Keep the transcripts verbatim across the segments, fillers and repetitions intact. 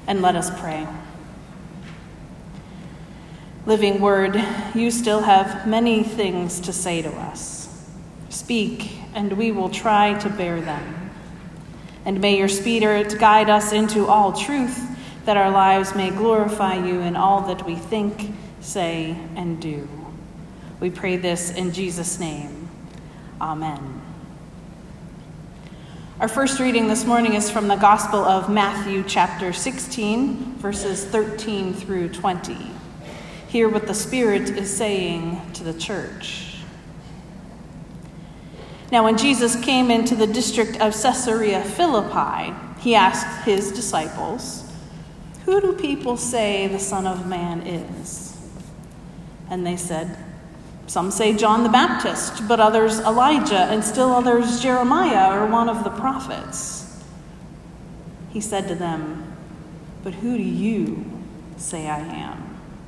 And let us pray. Living Word, you still have many things to say to us. Speak, and we will try to bear them. And may your Spirit guide us into all truth, that our lives may glorify you in all that we think, say, and do. We pray this in Jesus' name. Amen. Our first reading this morning is from the Gospel of Matthew, chapter sixteen, verses thirteen through twenty. Hear what the Spirit is saying to the church. Now, when Jesus came into the district of Caesarea Philippi, he asked his disciples, "Who do people say the Son of Man is?" And they said, "Some say John the Baptist, but others Elijah, and still others Jeremiah or one of the prophets." He said to them, "But who do you say I am?"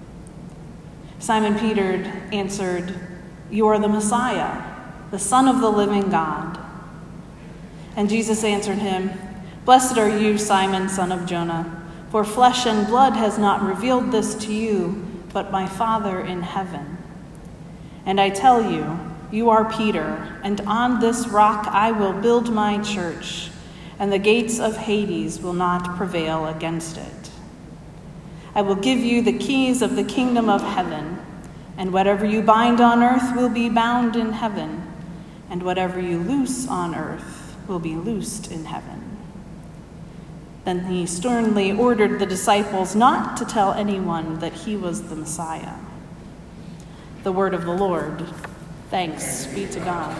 Simon Peter answered, "You are the Messiah, the Son of the living God." And Jesus answered him, "Blessed are you, Simon, son of Jonah, for flesh and blood has not revealed this to you, but my Father in heaven. And I tell you, you are Peter, and on this rock I will build my church, and the gates of Hades will not prevail against it. I will give you the keys of the kingdom of heaven, and whatever you bind on earth will be bound in heaven, and whatever you loose on earth will be loosed in heaven." Then he sternly ordered the disciples not to tell anyone that he was the Messiah. The word of the Lord. Thanks be to God.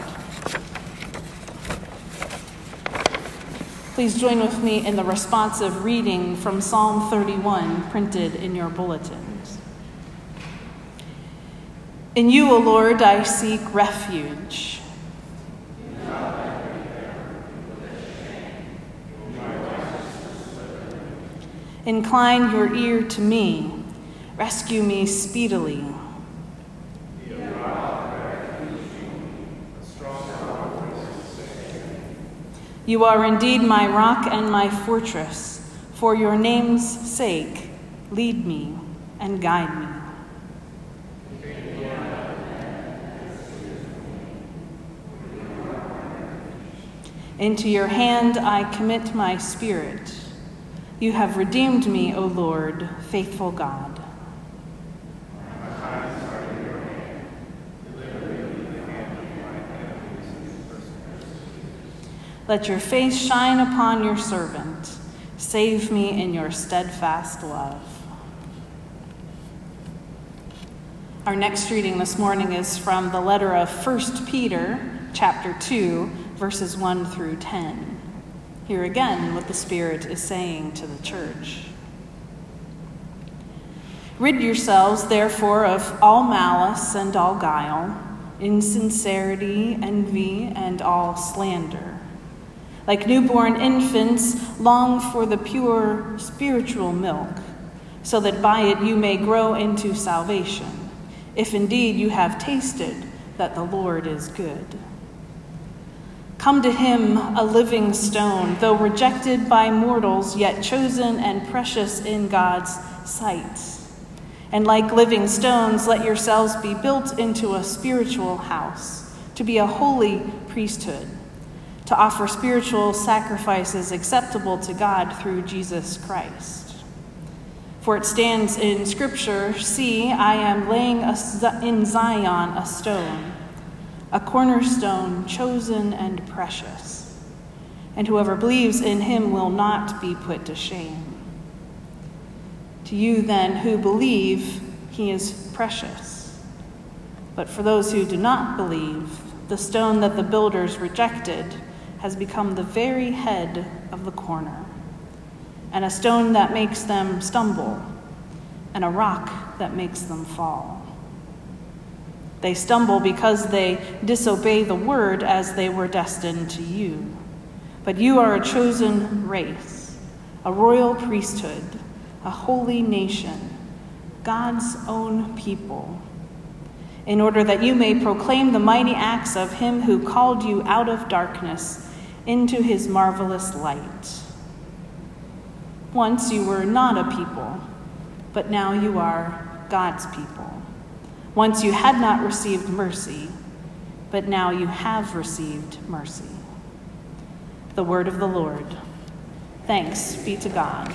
Please join with me in the responsive reading from Psalm thirty-one, printed in your bulletins. In you, O Lord, I seek refuge. Incline your ear to me. Rescue me speedily. You are indeed my rock and my fortress. For your name's sake, lead me and guide me. Into your hand I commit my spirit. You have redeemed me, O Lord, faithful God. Let your face shine upon your servant. Save me in your steadfast love. Our next reading this morning is from the letter of First Peter, chapter two, verses one through ten. Hear again what the Spirit is saying to the church. Rid yourselves, therefore, of all malice and all guile, insincerity, envy, and all slander. Like newborn infants, long for the pure spiritual milk, so that by it you may grow into salvation, if indeed you have tasted that the Lord is good. Come to him, a living stone, though rejected by mortals, yet chosen and precious in God's sight. And like living stones, let yourselves be built into a spiritual house, to be a holy priesthood, to offer spiritual sacrifices acceptable to God through Jesus Christ. For it stands in Scripture, "See, I am laying a, in Zion a stone, a cornerstone chosen and precious, and whoever believes in him will not be put to shame." To you then who believe, he is precious. But for those who do not believe, the stone that the builders rejected has become the very head of the corner, and a stone that makes them stumble, and a rock that makes them fall. They stumble because they disobey the word as they were destined to you. But you are a chosen race, a royal priesthood, a holy nation, God's own people, in order that you may proclaim the mighty acts of him who called you out of darkness into his marvelous light. Once you were not a people, but now you are God's people. Once you had not received mercy, but now you have received mercy. The word of the Lord. Thanks be to God.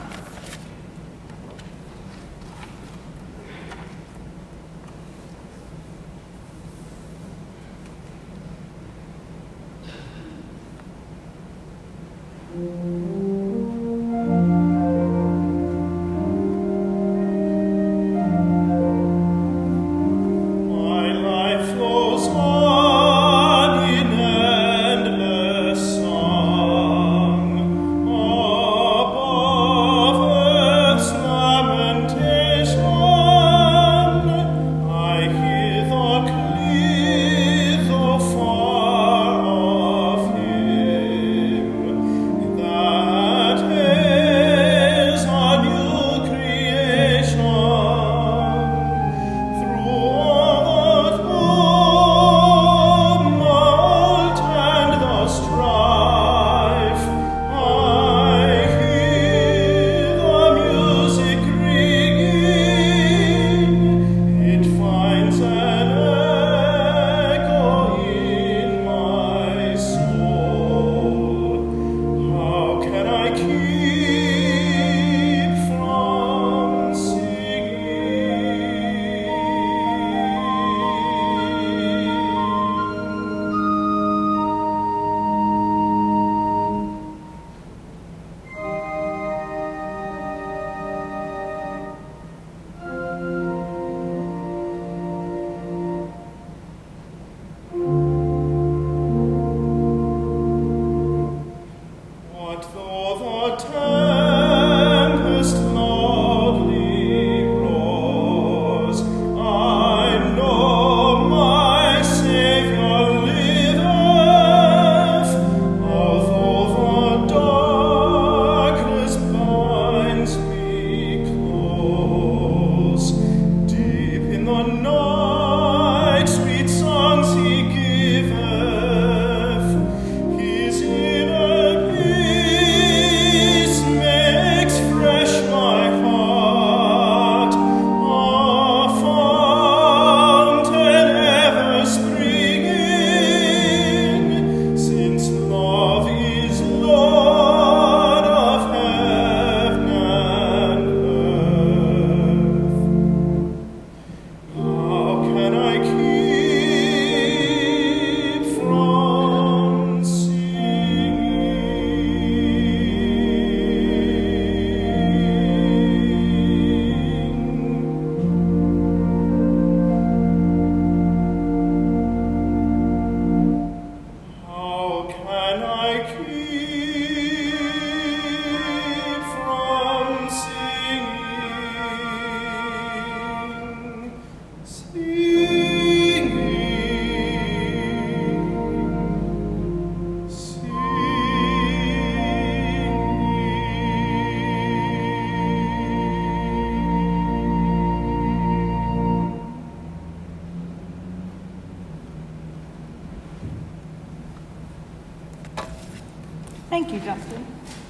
Thank you, Justin.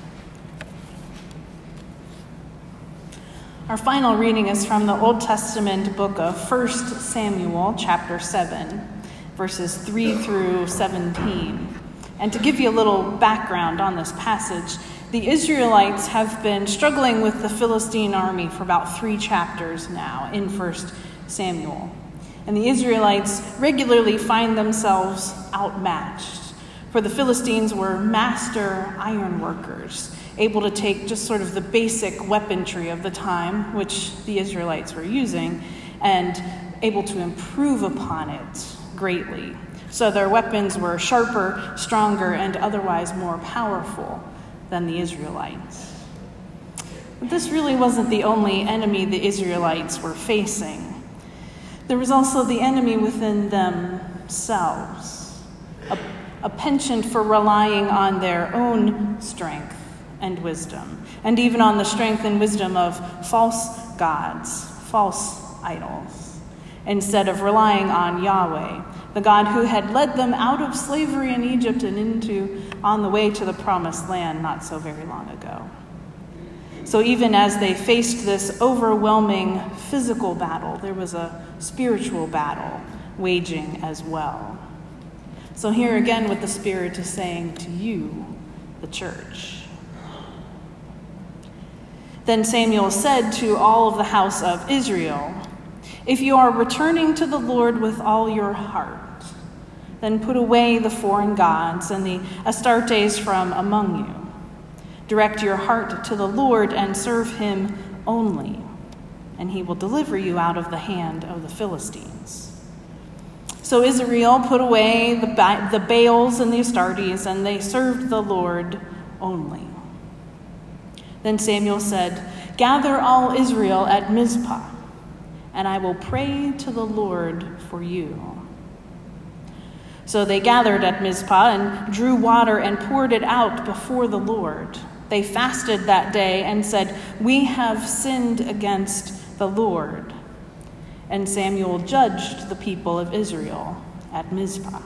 Our final reading is from the Old Testament book of First Samuel, chapter seven, verses three through seventeen. And to give you a little background on this passage, the Israelites have been struggling with the Philistine army for about three chapters now in First Samuel. And the Israelites regularly find themselves outmatched. For the Philistines were master iron workers, able to take just sort of the basic weaponry of the time, which the Israelites were using, and able to improve upon it greatly. So their weapons were sharper, stronger, and otherwise more powerful than the Israelites. But this really wasn't the only enemy the Israelites were facing. There was also the enemy within themselves, a a penchant for relying on their own strength and wisdom, and even on the strength and wisdom of false gods, false idols, instead of relying on Yahweh, the God who had led them out of slavery in Egypt and into on the way to the promised land not so very long ago. So even as they faced this overwhelming physical battle, there was a spiritual battle waging as well. So here again what the Spirit is saying to you, the church. Then Samuel said to all of the house of Israel, "If you are returning to the Lord with all your heart, then put away the foreign gods and the Astartes from among you. Direct your heart to the Lord and serve him only, and he will deliver you out of the hand of the Philistines." So Israel put away the, ba- the Baals and the Astartes, and they served the Lord only. Then Samuel said, "Gather all Israel at Mizpah, and I will pray to the Lord for you." So they gathered at Mizpah and drew water and poured it out before the Lord. They fasted that day and said, "We have sinned against the Lord." And Samuel judged the people of Israel at Mizpah.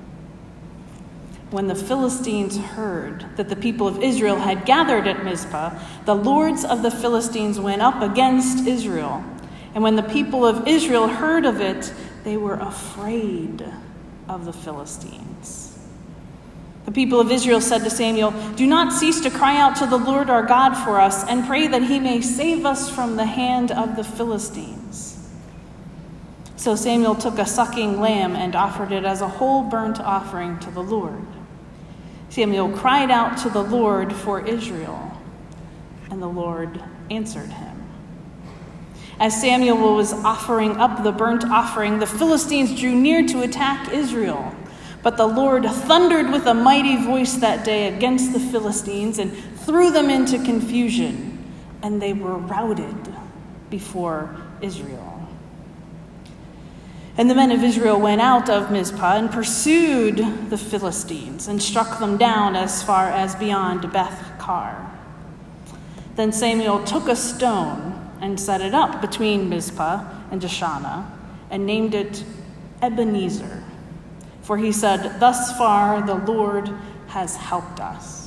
When the Philistines heard that the people of Israel had gathered at Mizpah, the lords of the Philistines went up against Israel. And when the people of Israel heard of it, they were afraid of the Philistines. The people of Israel said to Samuel, "Do not cease to cry out to the Lord our God for us, and pray that he may save us from the hand of the Philistines." So Samuel took a sucking lamb and offered it as a whole burnt offering to the Lord. Samuel cried out to the Lord for Israel, and the Lord answered him. As Samuel was offering up the burnt offering, the Philistines drew near to attack Israel. But the Lord thundered with a mighty voice that day against the Philistines and threw them into confusion, and they were routed before Israel. And the men of Israel went out of Mizpah and pursued the Philistines and struck them down as far as beyond Beth-kar. Then Samuel took a stone and set it up between Mizpah and Jeshanah and named it Ebenezer. For he said, "Thus far the Lord has helped us."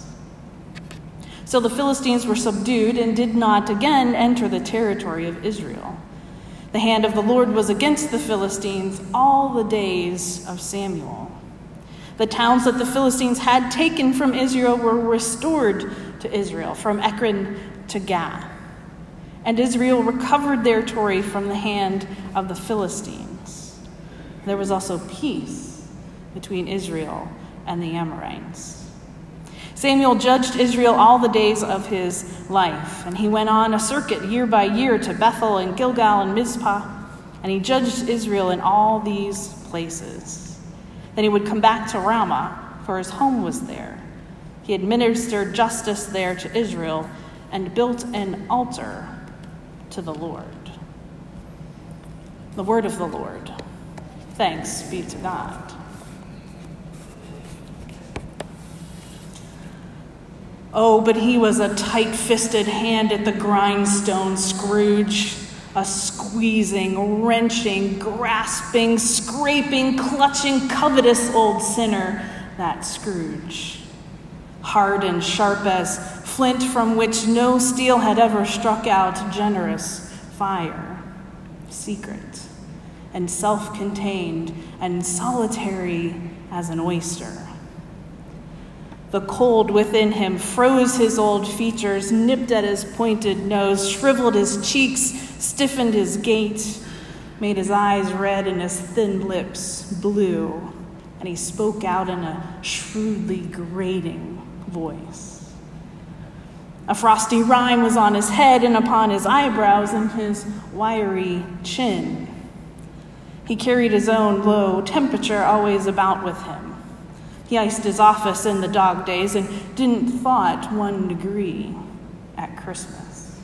So the Philistines were subdued and did not again enter the territory of Israel. The hand of the Lord was against the Philistines all the days of Samuel. The towns that the Philistines had taken from Israel were restored to Israel, from Ekron to Gath. And Israel recovered their territory from the hand of the Philistines. There was also peace between Israel and the Amorites. Samuel judged Israel all the days of his life, and he went on a circuit year by year to Bethel and Gilgal and Mizpah, and he judged Israel in all these places. Then he would come back to Ramah, for his home was there. He administered justice there to Israel and built an altar to the Lord. The word of the Lord. Thanks be to God. Oh, but he was a tight-fisted hand at the grindstone, Scrooge, a squeezing, wrenching, grasping, scraping, clutching, covetous old sinner, that Scrooge. Hard and sharp as flint from which no steel had ever struck out, generous fire, secret, and self-contained, and solitary as an oyster. The cold within him froze his old features, nipped at his pointed nose, shriveled his cheeks, stiffened his gait, made his eyes red and his thin lips blue, and he spoke out in a shrewdly grating voice. A frosty rime was on his head and upon his eyebrows and his wiry chin. He carried his own low temperature always about with him. He iced his office in the dog days and didn't thaw it one degree at Christmas.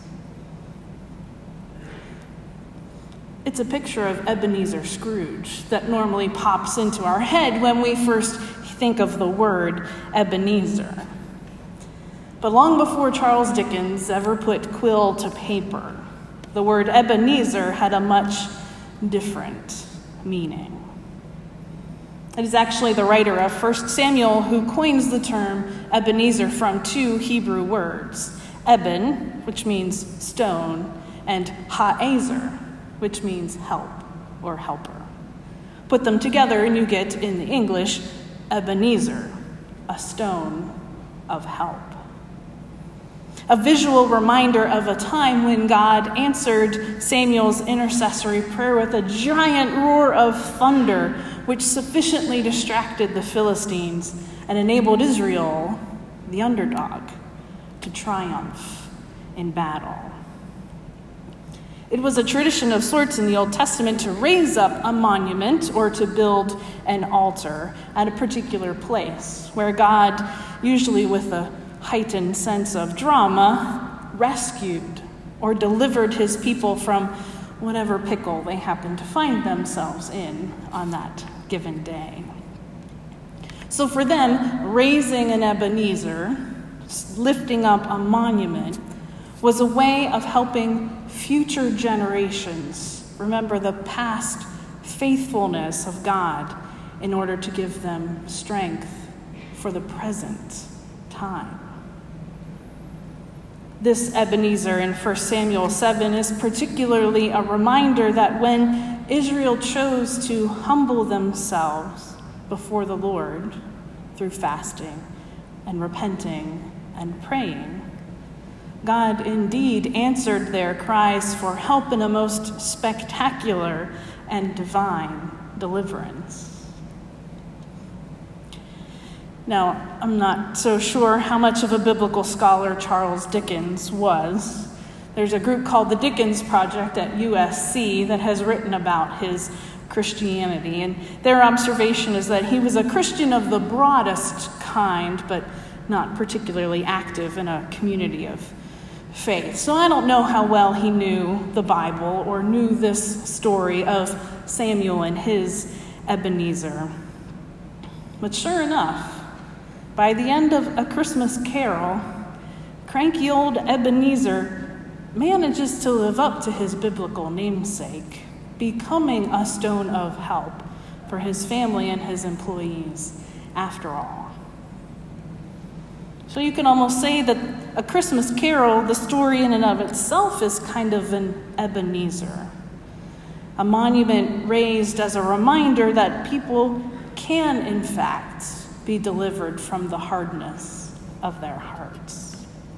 It's a picture of Ebenezer Scrooge that normally pops into our head when we first think of the word Ebenezer. But long before Charles Dickens ever put quill to paper, the word Ebenezer had a much different meaning. It is actually the writer of First Samuel who coins the term Ebenezer from two Hebrew words, Eben, which means stone, and Ha'ezer, which means help or helper. Put them together and you get, in the English, Ebenezer, a stone of help. A visual reminder of a time when God answered Samuel's intercessory prayer with a giant roar of thunder, which sufficiently distracted the Philistines and enabled Israel, the underdog, to triumph in battle. It was a tradition of sorts in the Old Testament to raise up a monument or to build an altar at a particular place where God, usually with a heightened sense of drama, rescued or delivered his people from whatever pickle they happened to find themselves in on that given day. So for them, raising an Ebenezer, lifting up a monument, was a way of helping future generations remember the past faithfulness of God in order to give them strength for the present time. This Ebenezer in First Samuel seven is particularly a reminder that when Israel chose to humble themselves before the Lord through fasting and repenting and praying, God indeed answered their cries for help in a most spectacular and divine deliverance. Now, I'm not so sure how much of a biblical scholar Charles Dickens was. There's a group called the Dickens Project at U S C that has written about his Christianity, and their observation is that he was a Christian of the broadest kind, but not particularly active in a community of faith. So I don't know how well he knew the Bible or knew this story of Samuel and his Ebenezer. But sure enough, by the end of A Christmas Carol, cranky old Ebenezer manages to live up to his biblical namesake, becoming a stone of help for his family and his employees after all. So you can almost say that A Christmas Carol, the story in and of itself, is kind of an Ebenezer, a monument raised as a reminder that people can, in fact, be delivered from the hardness of their hearts.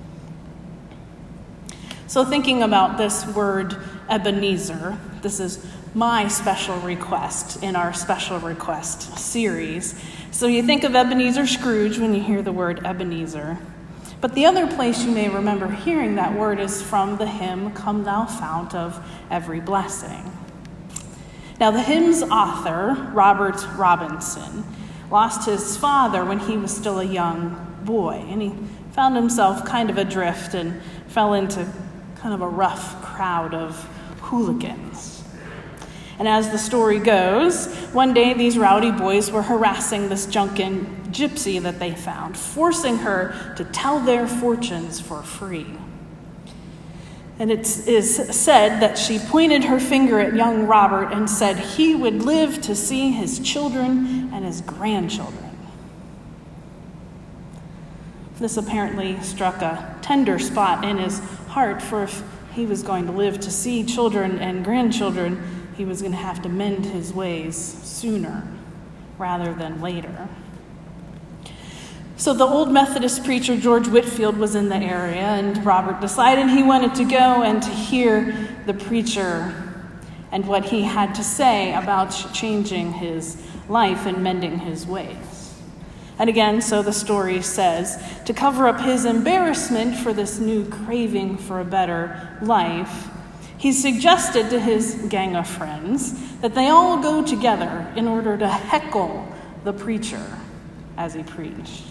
So thinking about this word Ebenezer, this is my special request in our special request series. So you think of Ebenezer Scrooge when you hear the word Ebenezer. But the other place you may remember hearing that word is from the hymn, Come Thou Fount of Every Blessing. Now the hymn's author, Robert Robinson, lost his father when he was still a young boy, and he found himself kind of adrift and fell into kind of a rough crowd of hooligans. And as the story goes, one day these rowdy boys were harassing this drunken gypsy that they found, forcing her to tell their fortunes for free. And it is said that she pointed her finger at young Robert and said he would live to see his children and his grandchildren. This apparently struck a tender spot in his heart, for if he was going to live to see children and grandchildren, he was going to have to mend his ways sooner rather than later. So the old Methodist preacher George Whitefield was in the area, and Robert decided he wanted to go and to hear the preacher and what he had to say about changing his life and mending his ways. And again, so the story says, to cover up his embarrassment for this new craving for a better life, he suggested to his gang of friends that they all go together in order to heckle the preacher as he preached.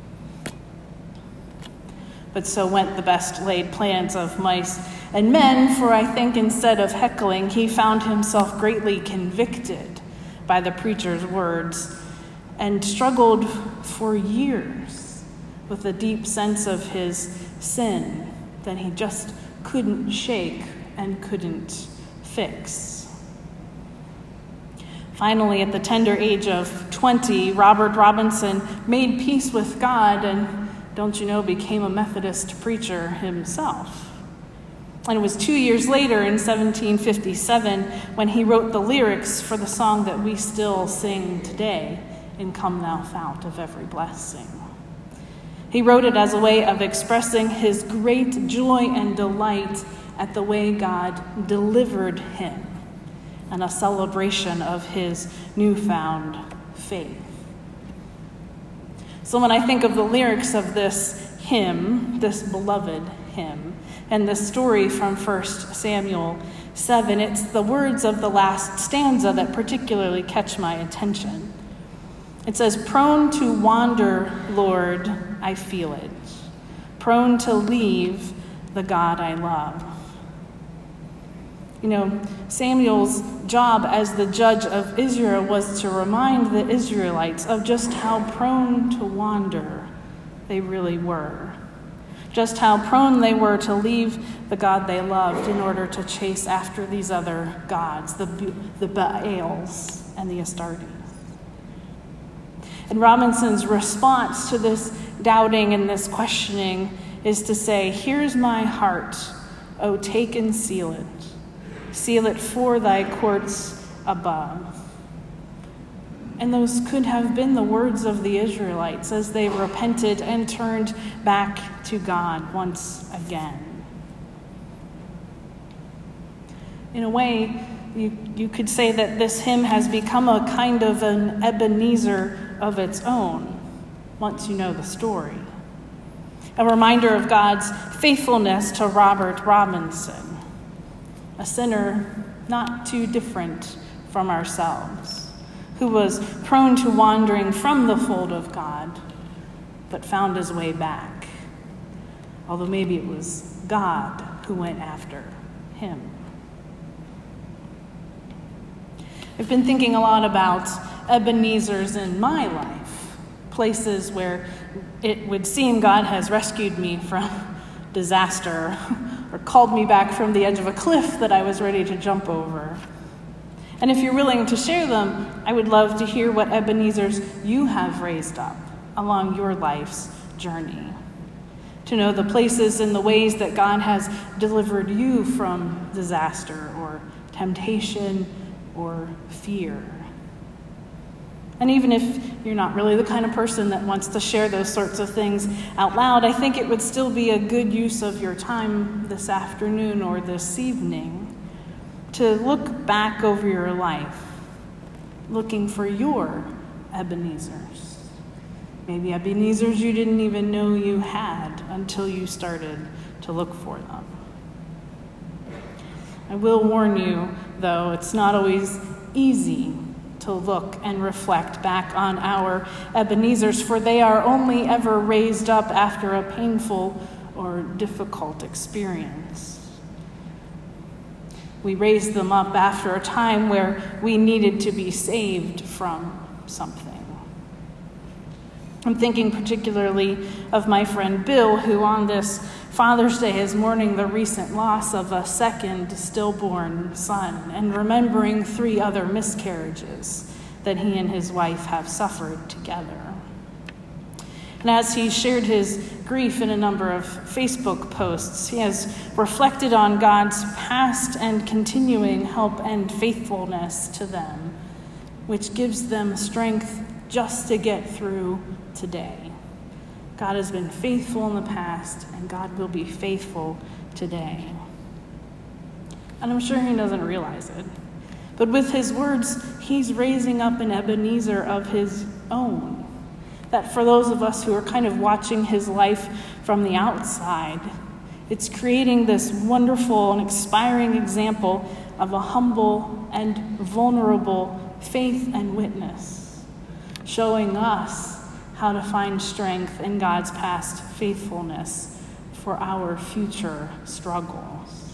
But so went the best laid plans of mice and men, for I think instead of heckling, he found himself greatly convicted by the preacher's words and struggled for years with a deep sense of his sin that he just couldn't shake and couldn't fix. Finally, at the tender age of twenty, Robert Robinson made peace with God and don't you know, became a Methodist preacher himself. And it was two years later, in seventeen fifty-seven, when he wrote the lyrics for the song that we still sing today, in Come Thou Fount of Every Blessing. He wrote it as a way of expressing his great joy and delight at the way God delivered him, and a celebration of his newfound faith. So when I think of the lyrics of this hymn, this beloved hymn, and the story from First Samuel seven, it's the words of the last stanza that particularly catch my attention. It says, "Prone to wander, Lord, I feel it. Prone to leave the God I love." You know, Samuel's job as the judge of Israel was to remind the Israelites of just how prone to wander they really were. Just how prone they were to leave the God they loved in order to chase after these other gods, the, the Baals and the Astartes. And Robinson's response to this doubting and this questioning is to say, "Here's my heart, O take and seal it. Seal it for thy courts above." And those could have been the words of the Israelites as they repented and turned back to God once again. In a way, you, you could say that this hymn has become a kind of an Ebenezer of its own, once you know the story. A reminder of God's faithfulness to Robert Robinson, a sinner not too different from ourselves, who was prone to wandering from the fold of God, but found his way back. Although maybe it was God who went after him. I've been thinking a lot about Ebenezer's in my life, places where it would seem God has rescued me from disaster or called me back from the edge of a cliff that I was ready to jump over. And if you're willing to share them, I would love to hear what Ebenezer's you have raised up along your life's journey. To know the places and the ways that God has delivered you from disaster or temptation or fear. And even if you're not really the kind of person that wants to share those sorts of things out loud, I think it would still be a good use of your time this afternoon or this evening to look back over your life, looking for your Ebenezers. Maybe Ebenezers you didn't even know you had until you started to look for them. I will warn you, though, it's not always easy to look and reflect back on our Ebenezers, for they are only ever raised up after a painful or difficult experience. We raised them up after a time where we needed to be saved from something. I'm thinking particularly of my friend Bill, who on this Father's Day is mourning the recent loss of a second stillborn son and remembering three other miscarriages that he and his wife have suffered together. And as he shared his grief in a number of Facebook posts, he has reflected on God's past and continuing help and faithfulness to them, which gives them strength just to get through today. God has been faithful in the past, and God will be faithful today. And I'm sure he doesn't realize it. But with his words, he's raising up an Ebenezer of his own. That for those of us who are kind of watching his life from the outside, it's creating this wonderful and inspiring example of a humble and vulnerable faith and witness, showing us how to find strength in God's past faithfulness for our future struggles.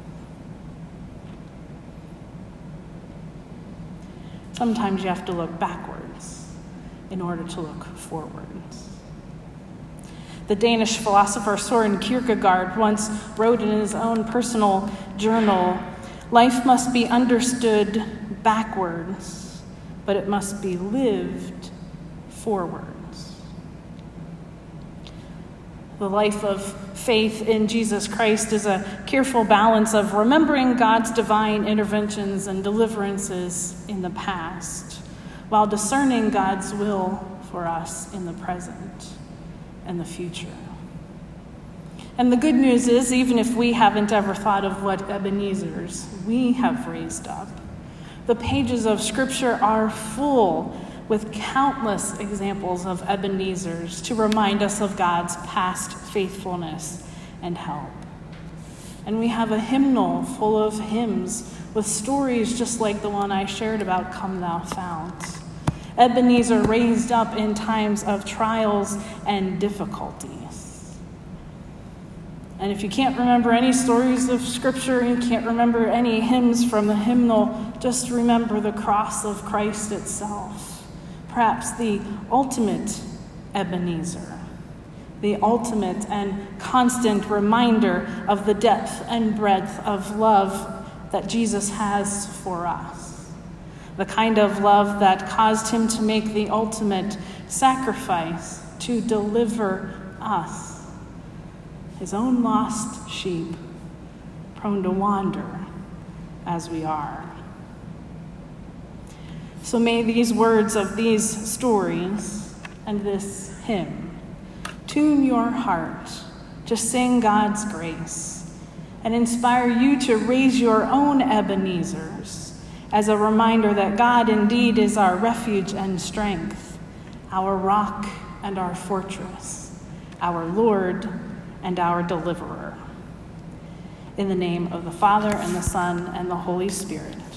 Sometimes you have to look backwards in order to look forwards. The Danish philosopher Søren Kierkegaard once wrote in his own personal journal, "Life must be understood backwards, but it must be lived forwards." The life of faith in Jesus Christ is a careful balance of remembering God's divine interventions and deliverances in the past, while discerning God's will for us in the present and the future. And the good news is, even if we haven't ever thought of what Ebenezer's we have raised up, the pages of Scripture are full with countless examples of Ebenezer's to remind us of God's past faithfulness and help. And we have a hymnal full of hymns with stories just like the one I shared about Come Thou Fount. Ebenezer raised up in times of trials and difficulties. And if you can't remember any stories of Scripture, you can't remember any hymns from the hymnal, just remember the cross of Christ itself. Perhaps the ultimate Ebenezer, the ultimate and constant reminder of the depth and breadth of love that Jesus has for us. The kind of love that caused him to make the ultimate sacrifice to deliver us, his own lost sheep, prone to wander as we are. So may these words of these stories and this hymn tune your heart to sing God's grace and inspire you to raise your own Ebenezers as a reminder that God indeed is our refuge and strength, our rock and our fortress, our Lord and our deliverer. In the name of the Father and the Son and the Holy Spirit.